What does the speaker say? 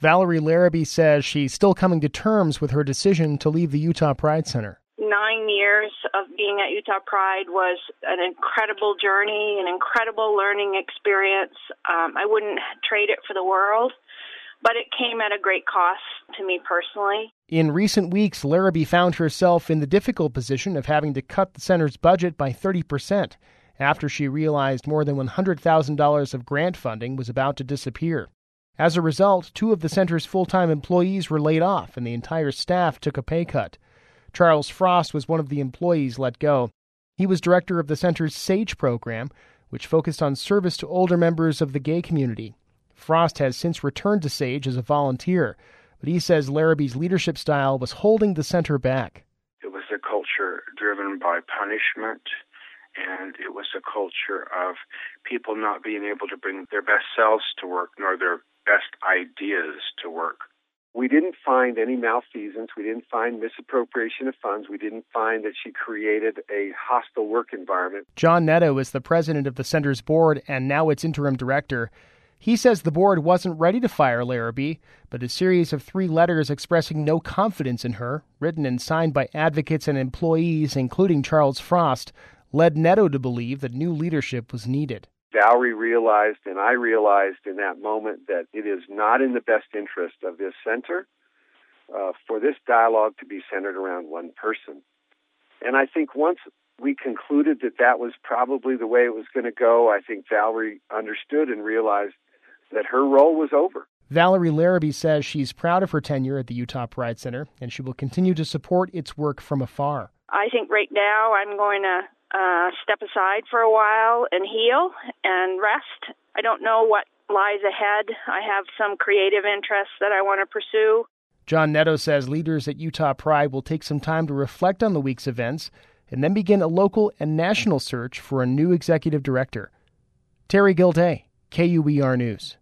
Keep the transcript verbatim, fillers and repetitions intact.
Valerie Larrabee says she's still coming to terms with her decision to leave the Utah Pride Center. Nine years of being at Utah Pride was an incredible journey, an incredible learning experience. Um, I wouldn't trade it for the world, but it came at a great cost to me personally. In recent weeks, Larrabee found herself in the difficult position of having to cut the center's budget by thirty percent after she realized more than one hundred thousand dollars of grant funding was about to disappear. As a result, two of the center's full-time employees were laid off and the entire staff took a pay cut. Charles Frost was one of the employees let go. He was director of the center's SAGE program, which focused on service to older members of the gay community. Frost has since returned to SAGE as a volunteer, but he says Larrabee's leadership style was holding the center back. It was a culture driven by punishment, and it was a culture of people not being able to bring their best selves to work nor their best ideas to work. We didn't find any malfeasance. We didn't find misappropriation of funds. We didn't find that she created a hostile work environment. John Netto is the president of the center's board and now its interim director. He says the board wasn't ready to fire Larrabee, but a series of three letters expressing no confidence in her, written and signed by advocates and employees, including Charles Frost, led Netto to believe that new leadership was needed. Valerie realized, and I realized in that moment, that it is not in the best interest of this center uh, for this dialogue to be centered around one person. And I think once we concluded that that was probably the way it was going to go, I think Valerie understood and realized that her role was over. Valerie Larrabee says she's proud of her tenure at the Utah Pride Center, and she will continue to support its work from afar. I think right now I'm going to uh, step aside for a while and heal and rest. I don't know what lies ahead. I have some creative interests that I want to pursue. John Netto says leaders at Utah Pride will take some time to reflect on the week's events and then begin a local and national search for a new executive director. Terry Gilday, K U E R News.